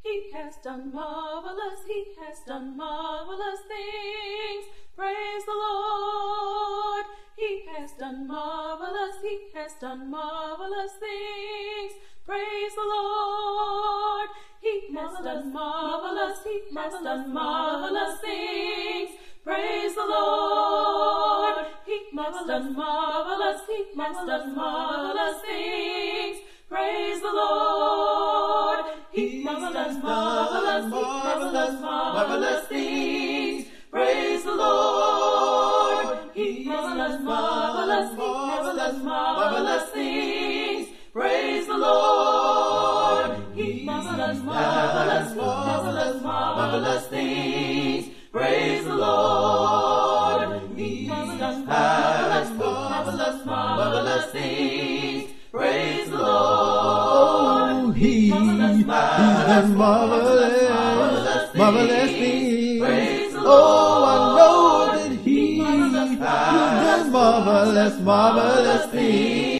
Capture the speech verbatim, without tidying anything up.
He has done marvelous, He has done marvelous things. Praise the Lord. He has done marvelous, He has done marvelous things. Praise the Lord. He has done marvelous, He has done marvelous things. Praise the Lord. He has done marvelous, He has done marvelous things. Praise the Lord. He has done marvelous, He has done marvelous things. Praise the Lord. He has done marvelous, He has done marvelous things. Praise the Lord. He has done marvelous, He has done marvelous things. Praise the Lord. He has done marvelous, marvelous, marvelous things. Praise the Lord. He has done marvelous, marvelous things. Praise the Lord. Oh, I know that He has done marvelous, marvelous things.